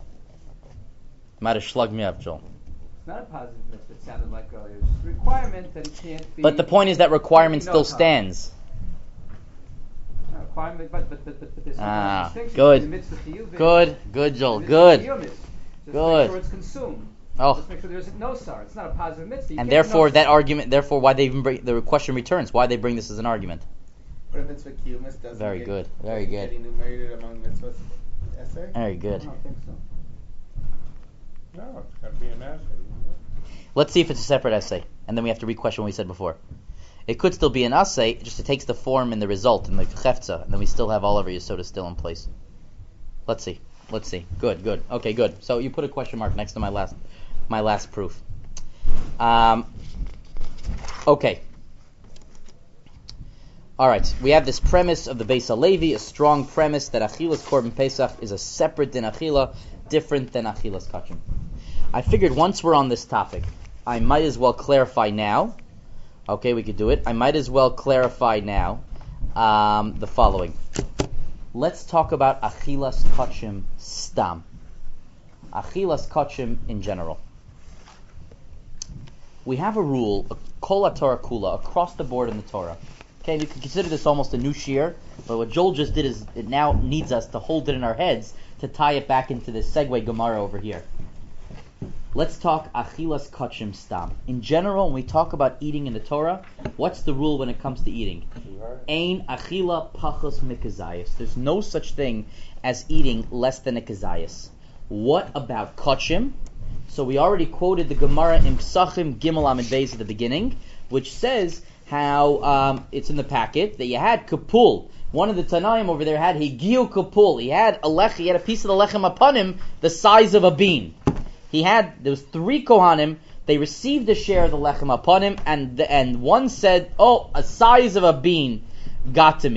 Might have slugged me up, Joel. It's not a positive mitzvah. It sounded like earlier. It's a requirement that it can't be... But the point is that requirement still stands. Requirement, but there's some distinction. Good. The mitzvah to you, Good, Joel. Good. Just Good. make sure it's consumed. Oh. Just make sure there's no sar. It's not a positive mitzvah. And therefore, that argument, why they even bring, the question returns, why they bring this as an argument. But if it's vacuumus, doesn't Very get, good. doesn't Very get good. enumerated among mitzvahs essay? Very good. I don't think so. No, it's got to be an essay. Let's see if it's a separate essay, and then we have to re-question what we said before. It could still be an essay, just it takes the form and the result in the chefza, and then we still have all of our Yesod still in place. Let's see. Good. Okay, good. So you put a question mark next to my last proof. Okay. All right. We have this premise of the Beis HaLevi, a strong premise that Achilas Korban Pesach is a separate din Achila, different than Achilas Kachim. I figured once we're on this topic, I might as well clarify now. Okay, we could do it. I might as well clarify now the following. Let's talk about Achilas Kachim Stam. Achilas Kachim in general. We have a rule, Kol HaTorah Kula, across the board in the Torah. Okay, you can consider this almost a new shiur, but what Joel just did is it now needs us to hold it in our heads to tie it back into this segue Gemara over here. Let's talk Achilas Kachim Stam. In general, when we talk about eating in the Torah, what's the rule when it comes to eating? Ein Achila Pachos Mikazayas. There's no such thing as eating less than a kazayas. What about Kachim? So we already quoted the Gemara in Psachim Gimel Amid Beis at the beginning, which says how it's in the packet that you had kapul. One of the Tanaim over there had Higiu kapul. He had a piece of the lechem upon him the size of a bean. There was 3 Kohanim, they received a share of the lechem upon him, and one said, a size of a bean got to me.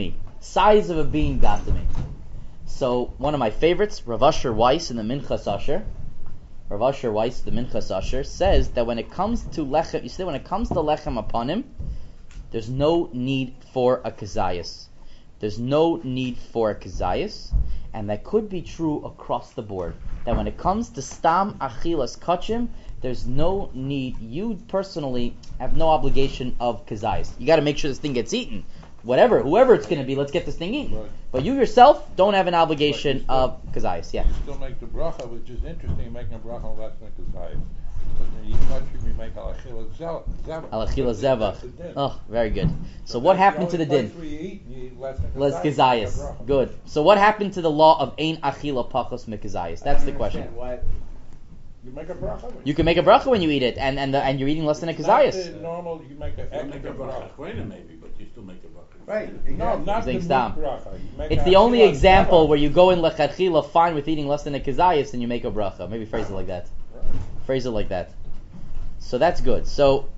size of a bean got to me. So one of my favorites, Rav Asher Weiss in the Minchas Asher, Rav Asher Weiss, the Minchas Asher, says that when it comes to lechem, you see, when it comes to lechem upon him, there's no need for a kazayas. There's no need for a kazayas, and that could be true across the board. That when it comes to stam achilas kachim, there's no need. You personally have no obligation of kazayas. You got to make sure this thing gets eaten. Whoever it's going to be, let's get this thing eaten. Right. But you yourself don't have an obligation of kazayas. Yeah. You still make the bracha, which is interesting, making a bracha on less than kazayas. But when you touch him, you make alachila zevach. Alachila zevach. Oh, very good. So But what that's happened the to the only din? place where you eat, you eat less than Less you make a kazayas. bracha. Good. So what happened to the law of ein achila pachos mikazayas? That's the question. Why? You make a bracha. when You can make a bracha when you eat it, and you're eating less than a It's not kazayas. the normal, you make an You make extra a bracha bracha. Chreina maybe, but you still make a bracha. Right. No, Exactly. not the Saying meat stam. bracha. You make It's a the only achila example zevach. where you go in lechatchila fine with eating less than a kazayas and you make a bracha. Maybe phrase it like that. Right. Phrase it like that. So that's good. So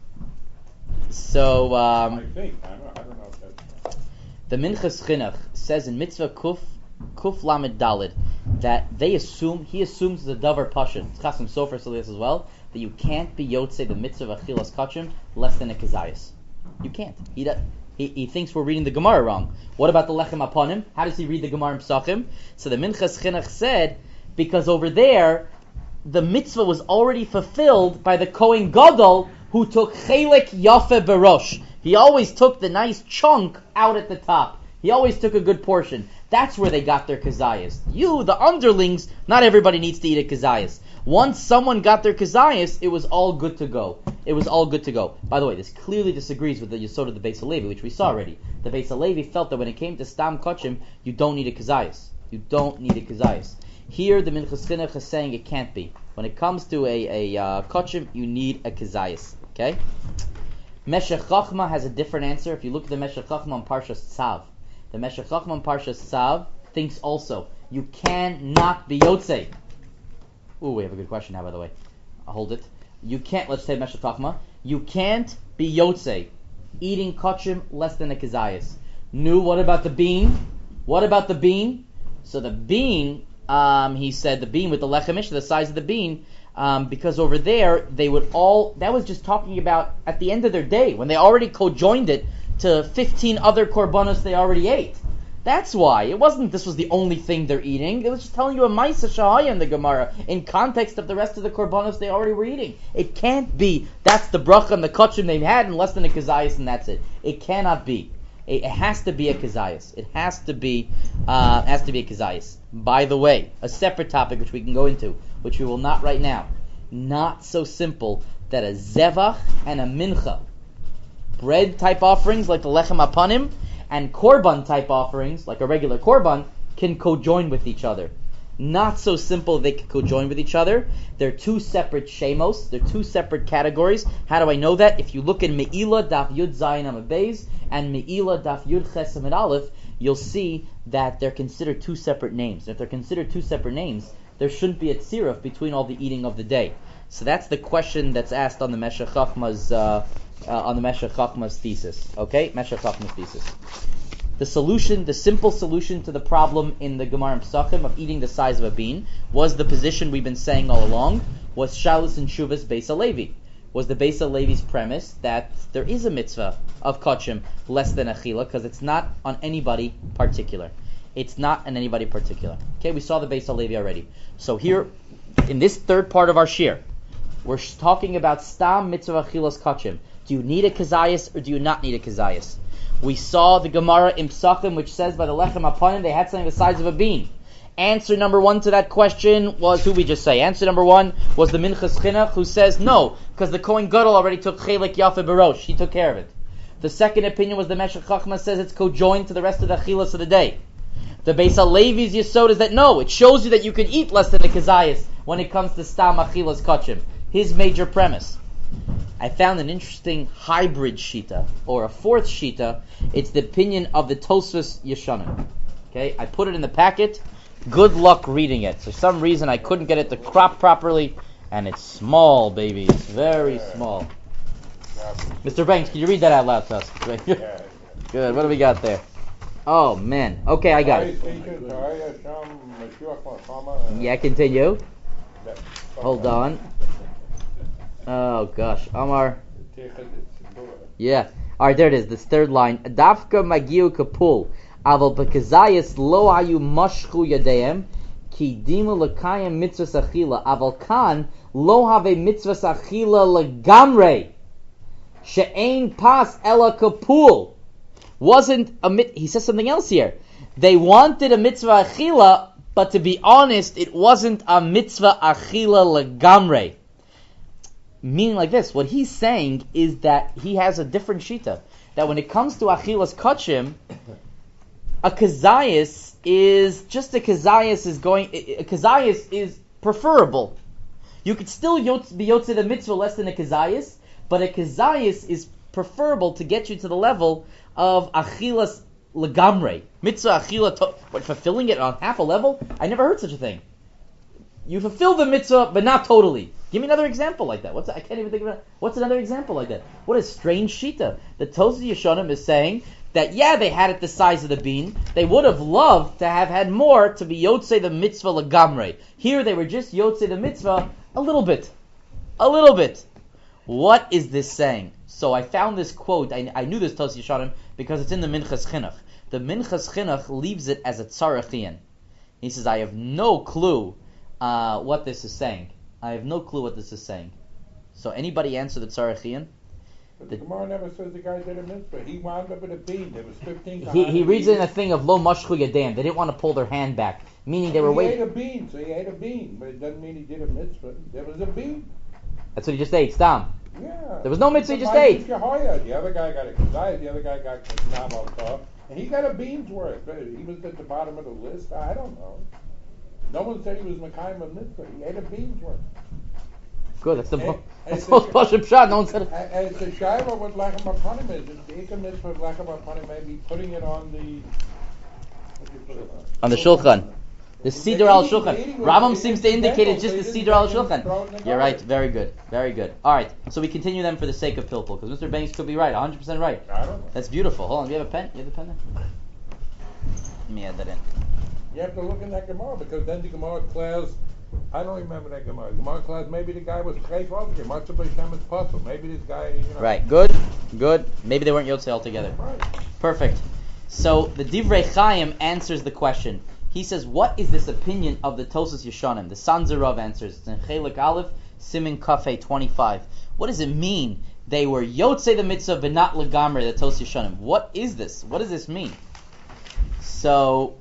I think. I don't know if that's the Minchas Chinuch says in Mitzvah Kuf Lamed Dalid that he assumes the davar pashut. It's Chasam Sofer says this as well, that you can't be yotzei the mitzvah of achilas kachim less than a kazayas. You can't. He thinks we're reading the Gemara wrong. What about the lechem upon him? How does he read the Gemara in Pesachim? So the Minchas Chinuch said, because over there the mitzvah was already fulfilled by the Kohen Gadol who took chelik yafe berosh. He always took the nice chunk out at the top. He always took a good portion. That's where they got their kazayas. You, the underlings, not everybody needs to eat a kazayas. Once someone got their kazayas, it was all good to go. It was all good to go. By the way, this clearly disagrees with the Yesod of the Beis Halevi, which we saw already. The Beis Halevi felt that when it came to stam kachim, you don't need a kazayas. You don't need a kazayas. Here, the Minchas Chinuch is saying it can't be. When it comes to a kachim, you need a kazayas. Okay? Meshech Chachma has a different answer. If you look at the Meshech Chachma on Parshas Tzav, the Meshech Chachma on Parshas Tzav thinks also you cannot be yotzei. Ooh, we have a good question now, by the way. I'll hold it. You can't. Let's say Meshech Chachma. You can't be yotzei eating kachim less than a kazayas. No. What about the bean? What about the bean? So the bean, he said the bean with the lechemish, the size of the bean. Because over there, they would that was just talking about at the end of their day, when they already co-joined it to 15 other korbanos they already ate. That's why. It wasn't this was the only thing they're eating. It was just telling you a Maisa Shahaya in the Gemara, in context of the rest of the korbanos they already were eating. It can't be, that's the bracha and the kachim they've had, and less than a kazayas, and that's it. It cannot be. It has to be a kazayas. It has to be a kazayas. By the way, a separate topic which we can go into, which we will not right now. Not so simple that a zevach and a mincha, bread type offerings like the lechem apanim, and korban type offerings like a regular korban, can co-join with each other. Not so simple they can co-join with each other. They're two separate shemos. They're two separate categories. How do I know that? If you look in Me'ila Daf Yud Zayin Amud Beis and Me'ila Daf Yud Ches Amud Aleph, you'll see that they're considered two separate names. If they're considered two separate names, there shouldn't be a tziruf between all the eating of the day. So that's the question that's asked on the Meshech Chachma's thesis. Okay, Meshech Chachma's thesis. The solution, the simple solution to the problem in the Gemara and Pesachim of eating the size of a bean was the position we've been saying all along, was Shalus and Shuvas Beis Halevi. Was the Beis Halevi's premise that there is a mitzvah of kachim less than achila because it's not on anybody particular. It's not on anybody particular. Okay, we saw the Beis Halevi already. So here, in this third part of our shir, we're talking about stam mitzvah achilas kachim. Do you need a kazayas or do you not need a kazayas? We saw the Gemara in Pesachim, which says by the lechem apanim they had something the size of a bean. Answer number one to that question was, who we just say? Answer number one was the Minchas Chinuch, who says no, because the Kohen Gadol already took chelik yafe berosh. He took care of it. The second opinion was the Meshech Chachma, says it's co-joined to the rest of the achilas of the day. The Beis Halevi's yesod is that no, it shows you that you can eat less than a kazayas when it comes to stam achilas kachim. His major premise. I found an interesting hybrid shita, or a fourth shita. It's the opinion of the Tosfos Yeshanim. Okay, I put it in the packet. Good luck reading it. For some reason I couldn't get it to crop properly, and it's small, baby. It's very small. Mr. Banks, can you read that out loud to us? Good. What do we got there? Oh man. Okay, I got it. Yeah, continue. Hold on. Oh gosh, Amar. Yeah. All right, there it is. This third line. Dafka magiu kapul. Aval bekazayis lo ayu mashchu yadeim ki dimu lekayim mitzvahs achila. Aval kan lo have mitzvahs achila legamre. She'ein pas ela kapul. Wasn't a he says something else here. They wanted a mitzvah achila, but to be honest, it wasn't a mitzvah achila legamre. Meaning like this, what he's saying is that he has a different shita. That when it comes to achilas kachim, a kazayas is just a kazayas is preferable. You could still be yotze the mitzvah less than a kazayas, but a kazayas is preferable to get you to the level of achilas legamre. Mitzvah achila, fulfilling it on half a level? I never heard such a thing. You fulfill the mitzvah, but not totally. Give me another example like that. I can't even think of it. What's another example like that? What a strange shita. The Tosas Yeshonim is saying that, yeah, they had it the size of the bean. They would have loved to have had more to be yotzei the mitzvah legamre. Here they were just yotzei the mitzvah a little bit. A little bit. What is this saying? So I found this quote. I knew this Tosas Yeshonim because it's in the Minchas Chinuch. The Minchas Chinuch leaves it as a tzarachian. He says, I have no clue what this is saying. I have no clue what this is saying. So anybody answer the tzarachian? But the Gemara never says the guy did a mitzvah. He wound up with a bean. There was 15. He reads it in a thing of lo mashchu yadayim. They didn't want to pull their hand back, meaning they were waiting. He ate a bean, so he ate a bean, but it doesn't mean he did a mitzvah. There was a bean. That's what he just ate. Stam. Yeah. There was no mitzvah. He just ate. The other guy got a kazayas. The other guy got namal, and he got a bean's worth. He was at the bottom of the list. I don't know. No one said he was Mekayim a mitzvah. He ate a bean's worth. Good. That's the most pashut shot. No one said it. And it's a shayla with lachem apanim is. It's the ikam mitzvah of lachem apanim. Maybe putting it on the. What do you put it on? On the shulchan. The Siddur al Shulchan. Rambam seems to indicate it's just the Siddur al Shulchan. You're right. Very good. Very good. All right. So we continue them for the sake of Pilpul, because Mr. Banks could be right. 100% right. I don't know. That's beautiful. Hold on. Do you have a pen? You have a pen there? Let me add that in. You have to look in that Gemara, because then the Gemara declares, I don't remember that Gemara. Gemara declares maybe the guy was Chayf over him. What's the B'Shem's puzzle? Maybe this guy, Right. Good. Maybe they weren't Yotzei altogether. Right. Perfect. So the Divrei Chaim answers the question. He says, what is this opinion of the Tosas Yeshonim? The Sanzerov answers. It's in Chelik Aleph, Simin Kafei 25. What does it mean? They were Yotzei the mitzvah, but not Legamre, the Tosas Yeshonim. What is this? What does this mean? So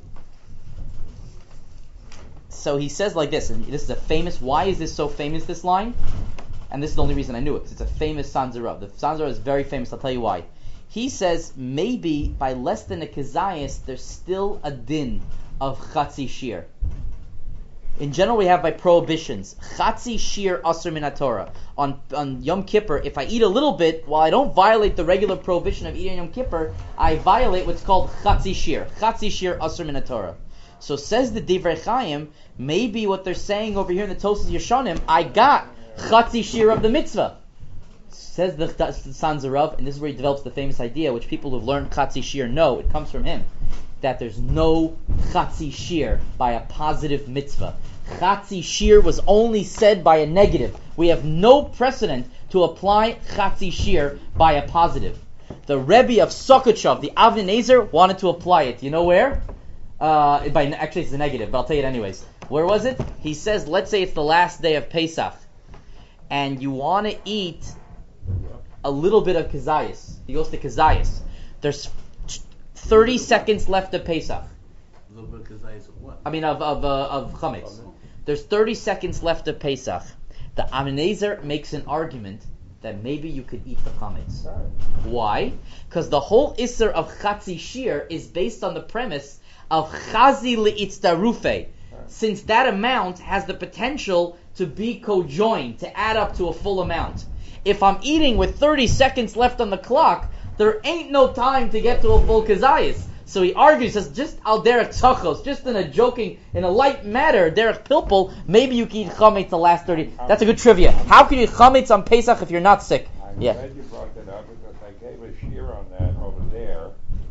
he says like this, and this is a famous, why is this so famous, this line? And this is the only reason I knew it, because it's a famous Sanzerov. The Sanzerov is very famous, I'll tell you why. He says, maybe by less than a Kazayas, there's still a din of Chatzi Shir. In general, we have by prohibitions. Chatzi Shir Asr Min HaTorah. On Yom Kippur, if I eat a little bit, while I don't violate the regular prohibition of eating on Yom Kippur, I violate what's called Chatzi Shir. Chatzi Shir Asr Min HaTorah. So says the Divrei Chaim, maybe what they're saying over here in the Tosas Yeshonim, I got Chatzi Shir of the mitzvah. Says the Sanzerav, and this is where he develops the famous idea, which people who've learned Chatzi Shir know, it comes from him, that there's no Chatzi Shir by a positive mitzvah. Chatzi Shir was only said by a negative. We have no precedent to apply Chatzi Shir by a positive. The Rebbe of Sokotchov, the Avnei Nezer, wanted to apply it. You know where? Actually, it's a negative, but I'll tell you it anyways. Where was it? He says, let's say it's the last day of Pesach, and you want to eat a little bit of Kazayas. He goes to Kazayas. There's 30 seconds left of Pesach. A little bit of Kazayas of what? I mean, of Chametz. There's 30 seconds left of Pesach. The Avnei Nezer makes an argument that maybe you could eat the Chametz. Why? Because the whole Isser of Chatzi Shir is based on the premise of Chazi Le'itzdarufe. Since that amount has the potential to be co-joined, to add up to a full amount. If I'm eating with 30 seconds left on the clock, there ain't no time to get to a full Kazayas. So he argues, says, just al derech tzachos, just in a light matter, derech pilpul, maybe you can eat chametz the last 30. That's a good trivia. How can you eat chametz on Pesach if you're not sick? I'm glad you brought that up, because I gave a shear on that over there,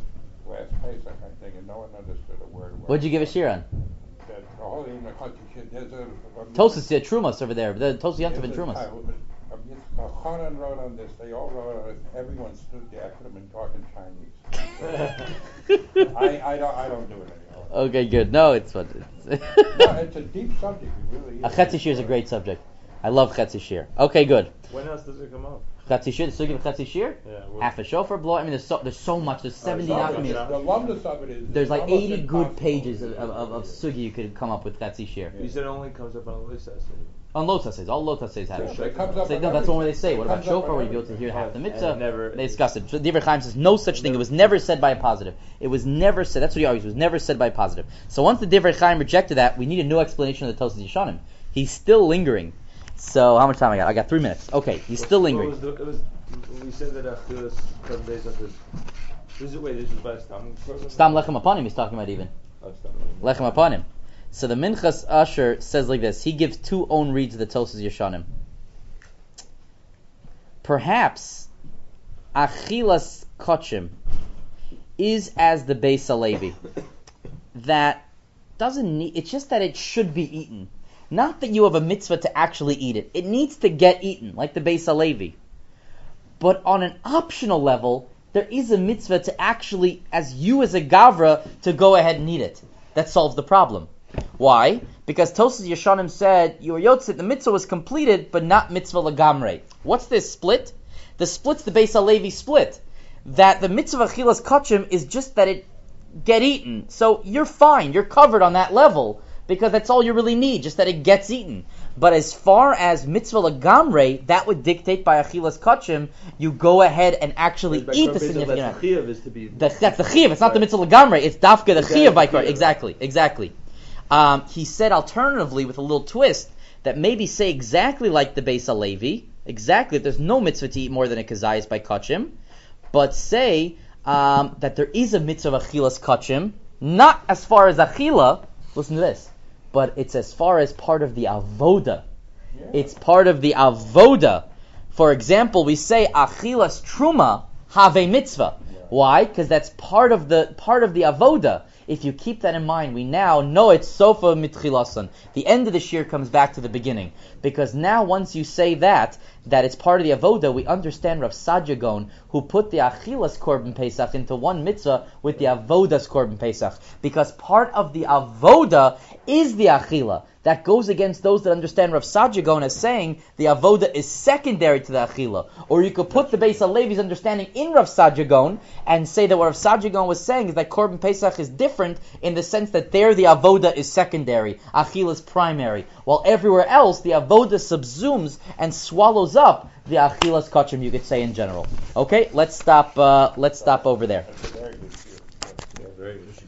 last Pesach, I think, and no one understood a word. What'd you give a shir on? That the whole in the country, there's a Tosas Trumas over there. The Tosas Yantav and Trumas. Hanan wrote on this. They all wrote on it. Everyone stood there. I could have been talking Chinese. I don't do it anymore. Okay, good. No, it's fun. No, it's a deep subject. It really is. A Chetzi Shir is a great subject. I love Chetzi Shir. Okay, good. When else does it come up? Chetzi Shir, the Sugi of Chetzi Shir? Yeah, Half a shofar blow. I mean, there's so much. There's 70 The documents. lumdus of it is. There's like almost 80 good impossible. pages of Sugi you could come up with Chetzi Shir. You said it only comes up on a list essay. On Lotus says, all Lotus says have Yeah, it. but it comes up Say, on no, that's the one where they say. everything. What It about comes up shofar on where you go to everything. hear half the And mitzvah? never- They discuss it. So Divrei Chaim says no such thing. It was never said by a positive. It was never said. That's what he argues. It was never said by a positive. So once the Divrei Chaim rejected that, we need a new explanation of the Tosas Yeshanim. He's still lingering. So how much time I got? I got 3 minutes. Okay, he's still lingering. We said that Achilas Korban Pesach is. This is by Stam Korban? Stam Lechem Upon him he's talking about even. Stam Lechem Upon him. So the Minchas Asher says like this. He gives 2 own reads of the Tosas Yeshanim. Perhaps Achilas Kochim is as the Beis Halevi. That doesn't need, it's just that it should be eaten. Not that you have a mitzvah to actually eat it. It needs to get eaten, like the Beis Halevi. But on an optional level, there is a mitzvah to actually, as a Gavra, to go ahead and eat it. That solves the problem. Why? Because Tosas Yeshanim said, your Yotzit, the mitzvah was completed, but not mitzvah lagamre. What's this split? The split's the Beis Halevi split. That the mitzvah Achilas Kochim is just that it get eaten. So you're fine, you're covered on that level, because that's all you really need, just that it gets eaten. But as far as mitzvah lagamre, that would dictate by Achilas Kochim, you go ahead and actually eat the significant amount. The chiyuv is to be. That's the chiyuv. It's not the mitzvah lagamre. It's dafka the chiyuv by Korban. Exactly. He said alternatively with a little twist that maybe say exactly like the Beis Halevi, exactly that there's no mitzvah to eat more than a kazayis by Kochim, but say that there is a mitzvah of achilas Kochim, not as far as achila. Listen to this. But it's as far as part of the avoda. Yeah. It's part of the avoda. For example, we say achilas truma have a mitzvah. Yeah. Why? Because that's part of the avoda. If you keep that in mind, we now know it's sofa mitchilasan. The end of the shir comes back to the beginning. Because now once you say that it's part of the avoda, we understand Rav Sadia Gaon, who put the achilas korban pesach into one mitzvah with the avodas korban pesach. Because part of the avoda is the achila. That goes against those that understand Rav Sadia Gaon as saying the avoda is secondary to the achila. Or you could put the Beis Halevi's understanding in Rav Sadia Gaon and say that what Rav Sadia Gaon was saying is that korban pesach is different in the sense that there the avoda is secondary, achila is primary, while everywhere else the avoda subsumes and swallows up the achilas kochim, you could say in general. Okay, let's stop over there.